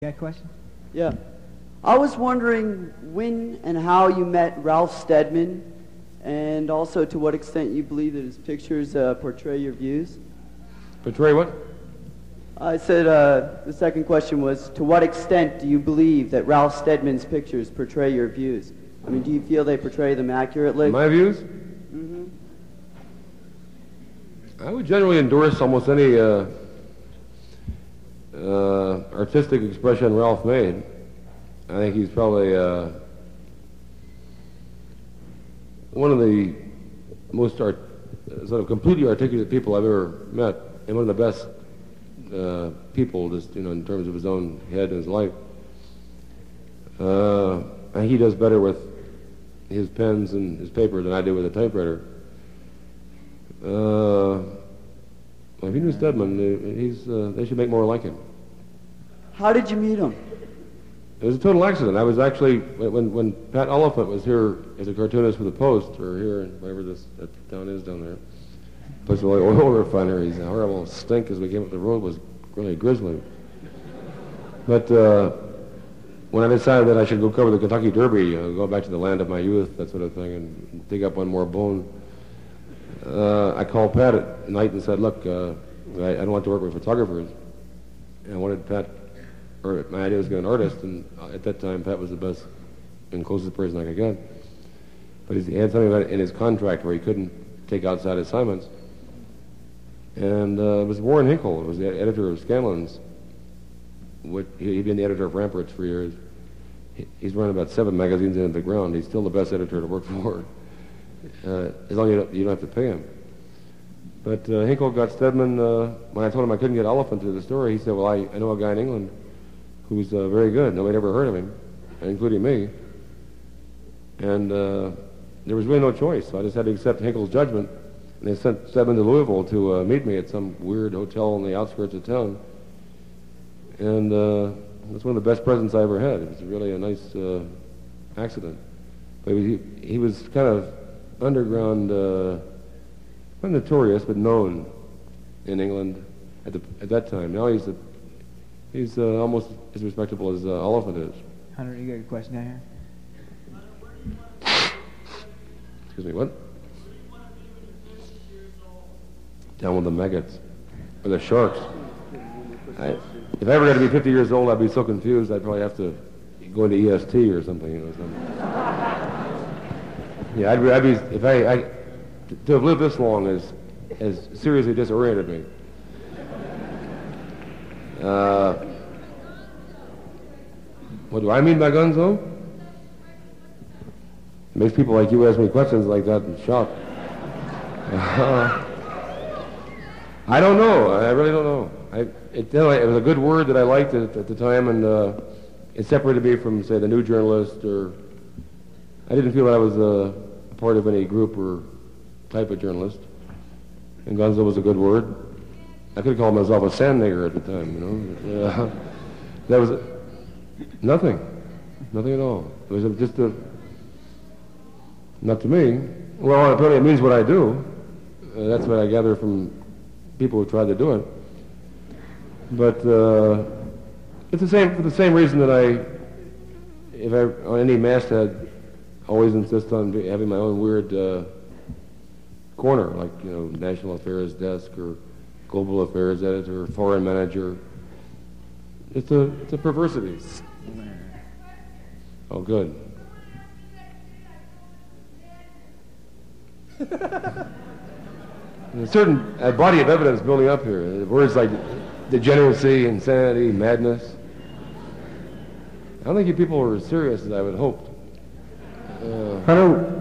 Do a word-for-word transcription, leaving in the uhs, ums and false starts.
You got a question? Yeah. I was wondering when and how you met Ralph Steadman, and also to what extent you believe that his pictures uh, portray your views. Portray what? I said uh, the second question was, to what extent do you believe that Ralph Steadman's pictures portray your views? I mean, do you feel they portray them accurately? My views? Mm-hmm. I would generally endorse almost any uh, uh, artistic expression Ralph made. I think he's probably uh, one of the most art, sort of completely articulate people I've ever met, and one of the best uh, people, just you know, in terms of his own head and his life. Uh, I think he does better with his pens and his paper than I do with a typewriter. Uh, well, if you knew Steadman, uh, he's, uh, they should make more like him. How did you meet him? It was a total accident. I was actually, when, when Pat Oliphant was here as a cartoonist for the Post, or here, in whatever this that town is down there, place of oil refineries, a horrible stink as we came up the road was really grisly. But uh, when I decided that I should go cover the Kentucky Derby, uh, go back to the land of my youth, that sort of thing, and dig up one more bone, uh, I called Pat at night and said, look, uh, I, I don't want to work with photographers. And I wanted Pat, or my idea was to get an artist, and at that time Pat was the best and closest person I could get. But he had something about it in his contract where he couldn't take outside assignments. And uh, it was Warren Hinkle, who was the editor of Scanlon's. What, he, he'd been the editor of Ramparts for years. He, he's run about seven magazines into the ground. He's still the best editor to work for, uh, as long as you don't, you don't have to pay him. But uh, Hinkle got Steadman, uh, when I told him I couldn't get Oliphant to the story, he said, well, I, I know a guy in England who's uh, very good. Nobody ever heard of him, including me. And uh, there was really no choice, so I just had to accept Hinkle's judgment. And they sent Steadman to Louisville to uh, meet me at some weird hotel on the outskirts of town. And uh, that's one of the best presents I ever had. It was really a nice uh, accident. But he, he was kind of underground, uh, not notorious, but known in England at, the, at that time. Now he's a, he's uh, almost as respectable as uh, Oliphant is. Hunter, you got a question down here? Excuse me, what? Down with the maggots, or the sharks. I, if I ever got to be fifty years old, I'd be so confused, I'd probably have to go into E S T or something, you know. Something. Yeah, I'd, I'd be, if I, I, to have lived this long has, has seriously disoriented me. Uh, what do I mean by guns, though? It makes people like you ask me questions like that in shock. Uh, I don't know. I really don't know. I, it, it was a good word that I liked at, at the time, and uh, it separated me from, say, the New Journalist, or I didn't feel that I was uh, a part of any group or type of journalist. And gonzo was a good word. I could have called myself a sand nigger at the time, you know. Uh, that was a, nothing. Nothing at all. It was a, just a, not to me. Well, apparently it means what I do. Uh, that's what I gather from people who tried to do it. But uh, it's the same for the same reason that I, if I on any masthead, always insist on be, having my own weird uh, corner, like you know, national affairs desk or global affairs editor, or foreign manager. It's a it's a perversity. Oh, good. There's a certain uh, body of evidence building up here. Words like degeneracy, insanity, madness. I don't think you people are as serious as I would hope. Uh, I don't